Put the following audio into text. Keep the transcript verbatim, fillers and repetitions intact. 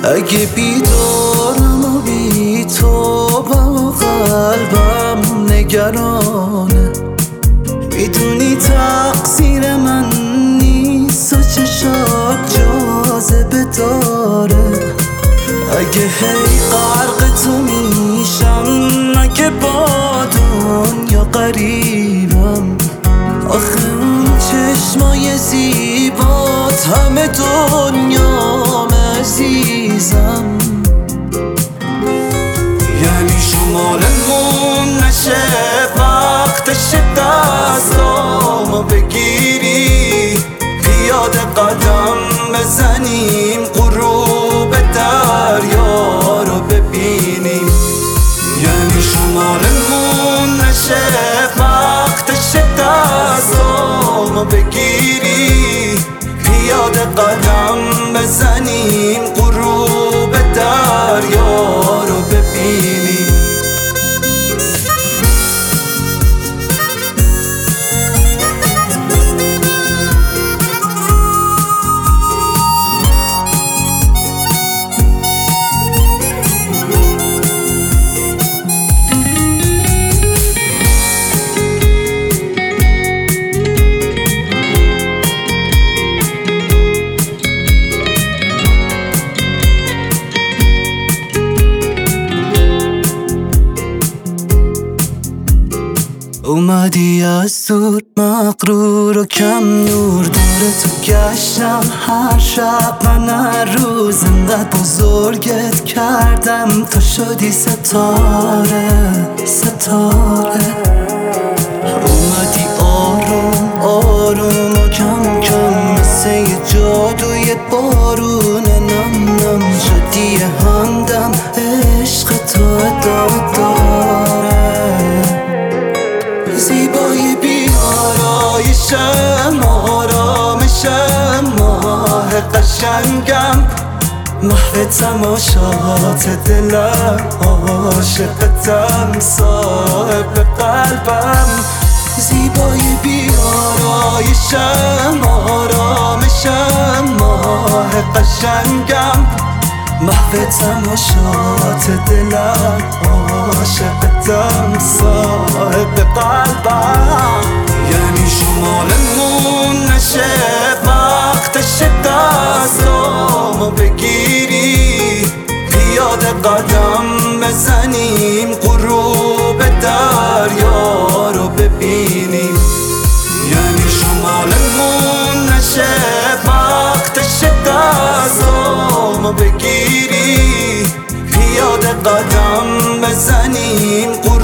اگه بیدارم و بی تو با قلبم نگرانه، میدونی تقصیر من نیست و چشات جاذبه داره. اگه هی غرق تو میشم، اگه با دنیا قریبم، آخه اون چشمای زیبات همه دنیام عزیزم. یعنی شمالمون نشه، وقتش دستامو بگیری، پیاده قدم بزنیم، غروب دریا رو ببینیم. یعنی شمالمون نشه، وقتش دستامو بگیری، پیاده قدم بزنیم، غروب دریا رو ببینیم. اومدی از دور مغرور و کم نور، دور تو گشتم هر شب، من هر روز انقدر بزرگت کردم تا شدی ستاره ستاره. اومدی آروم آروم و کم کم، مثل یه جادوی بارون نم نم، شدی همدم، عشق تو ادامه داره. زیبایی بی آرایشم، آرامشم، ماه قشنگم، محو تماشات دلم، عاشقتم، صاحب قلبم. زیبایی بی آرایشم، آرامشم، ماه قشنگم، محو تماشات دلم، عاشقتم، صاحب قلبم. یعنی شمالمون نشه، وقتش دستامو بگیری، پیاده قدم بزنیم، غروب دریا رو ببینیم. یعنی شمالمون نشه، وقتش دستامو بگیری، پیاده قدم بزنیم،